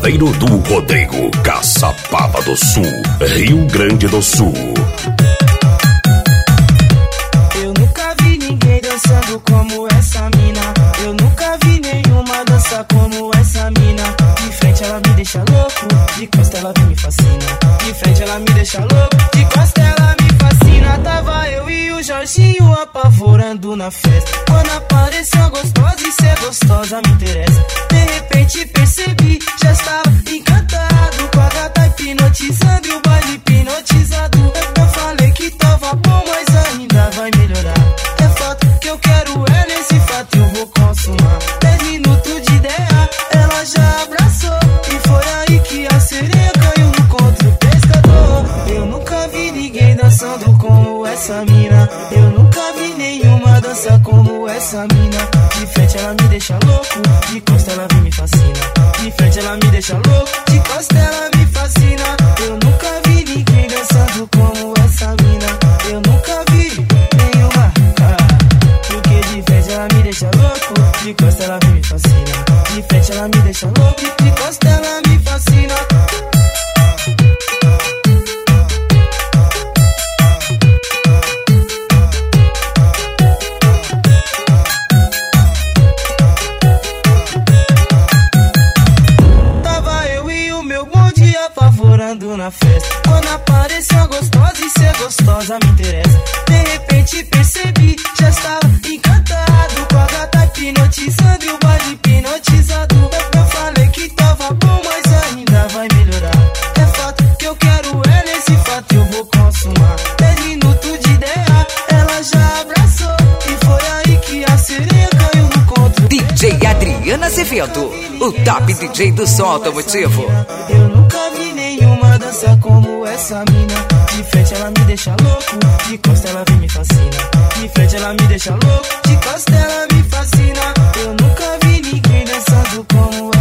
Padeiro do Rodrigo, Caçapava do Sul, Rio Grande do Sul. Eu nunca vi ninguém dançando como essa mina. Eu nunca vi nenhuma dança como essa mina. De frente ela me deixa louco, de costa ela me fascina. De frente ela me deixa louco, de costa ela me fascina. Tava eu e o Jorginho apavorando na festa. Quando apareceu a gostosa e ser gostosa me interessa. De repente percebi, já estava encantado com a gata hipnotizando e o baile hipnotizado. Eu falei que tava bom, mas ainda vai melhorar. É fato que eu quero, é nesse fato eu vou consumar. 10 minutos de ideia, ela já abraçou. E foi aí que a sereia caiu no contra o pescador. Eu nunca vi ninguém dançando como essa mina. Eu nunca vi nenhuma dança como essa mina. De frente ela me deixa louco, de costa ela me fascina. De frente ela me deixa louco, de costa ela me fascina. Eu nunca vi ninguém dançando como essa mina. Eu nunca vi nenhuma, porque de frente ela me deixa louco, de costa ela me fascina. De frente ela me deixa louco, de costa ela me fascina. Apavorando na festa. Quando apareceu a gostosa e ser gostosa me interessa. De repente percebi, já estava encantado com a gata hipnotizando e o baile hipnotizado. Eu falei que tava bom, mas ainda vai melhorar. É fato que eu quero, é nesse fato eu vou consumar. 10 minutos de ideia, ela já abraçou. E foi aí que a sereia caiu no conto. DJ Adriana Azevedo, o top DJ do som automotivo. Eu nunca vi nenhuma dança como essa mina. De frente ela me deixa louco, de costa ela me fascina. De frente ela me deixa louco, de costa ela me fascina. Eu nunca vi ninguém dançando como